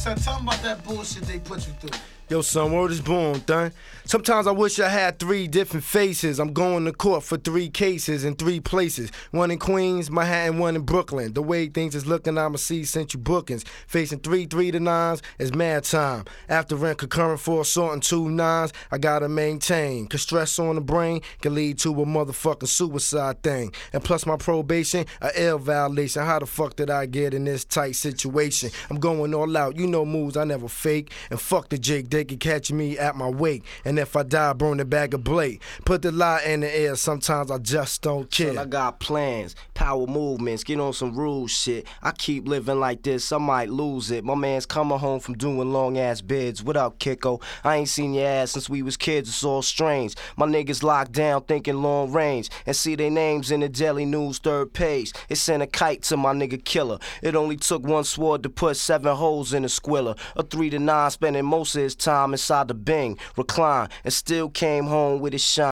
son, tell them about that bullshit they put you through. Yo, son, word is born, done. Sometimes I wish I had 3 different faces. I'm going to court for 3 cases in 3 places. 1 in Queens, Manhattan, 1 in Brooklyn. The way things is looking, I'ma see central bookings. Facing 3 3-9s is mad time. After rent concurrent for assault and 2 9s, I gotta maintain. Cause stress on the brain can lead to a motherfucking suicide thing. And plus my probation, a L violation. How the fuck did I get in this tight situation? I'm going all out, you know moves I never fake. And fuck the Jake, they can catch me at my wake. And if I die, burn the bag of blade. Put the lie in the air, sometimes I just don't care. Son, I got plans, power movements, get on some rules shit. I keep living like this, I might lose it. My man's coming home from doing long ass bids. What up, Kiko? I ain't seen your ass since we was kids, it's all strange. My niggas locked down thinking long range. And see their names in the Daily News 3rd page. It sent a kite to my nigga Killer. It only took 1 sword to put 7 holes in a squiller. A 3 to 9 spending most of his time inside the Bing, recline, and still came home with his shine.